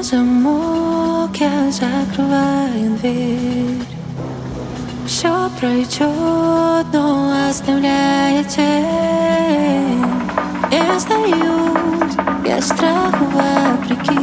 замок, я закрываю дверь. Все пройдет, но оставляет тень. Я сдаюсь, я страху вопреки.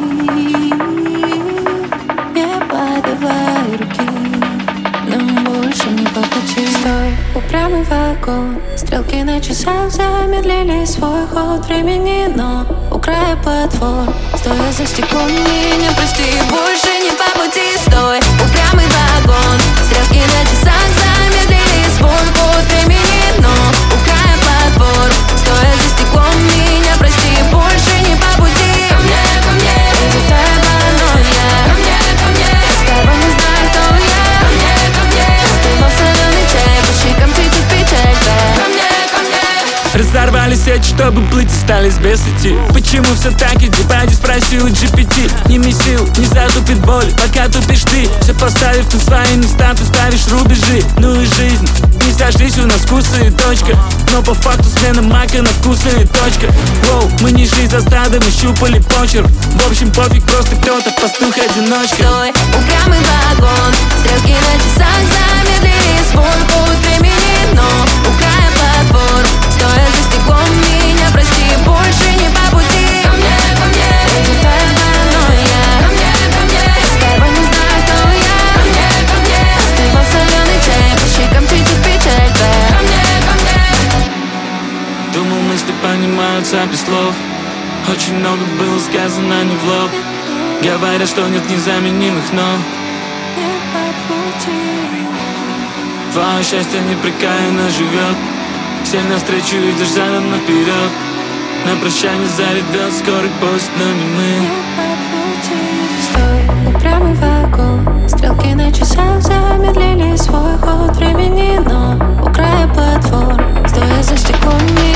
Не подавай руки, нам больше не по пути. Стой, упрямый вагон, стрелки на часах замедлили свой ход времени, но у края платформ, стоя за стеклом, меня прости, больше не по пути. Стой, упрямый вагон, стрелки на часах замедлили свой ход времени, но у края платформ, стоя за стеклом, меня прости, больше не по пути. Ко мне, это твоя паранойя. Ко мне, я с тобой не знаю, кто я. Ко мне, остывал соленый чай, по щекам течет печаль. Ко мне. Разорвали сеть, чтобы плыть, остались без сети. Почему все так, иди пойди спроси у GPT. Не месил, не затупит боль, пока тупишь ты. Все поставив на свои места, ты ставишь рубежи. Ну и жизнь, не сошлись у нас вкусы и точка. Но по факту смена мака на вкусная точка. Воу, мы не шли за стадом и щупали почерк. В общем пофиг, просто кто-то пастух-одиночка. Стой, упрямый вагон, стрелки на часах замедлили свой ход времени, но у края платформ, стоя за стеклом, меня прости, больше не по пути. Ко мне, это твоя паранойя. Ко мне, я с тобой не знаю, кто я. Ко мне, остывал соленый чай, по щекам течет печаль. Ко мне. Думал, мысли понимаются без слов. Очень много было сказано не в лоб. Говорят, что нет незаменимых, но Не по пути. твое счастье непрекаянно живет. Всем навстречу идешь задом наперед. На прощание заревет скорый поезд, но не мы. Не по пути. Стой, упрямый вагон, стрелки на часах замедлили свой ход времени, но у края платформ, стоя за стеклом,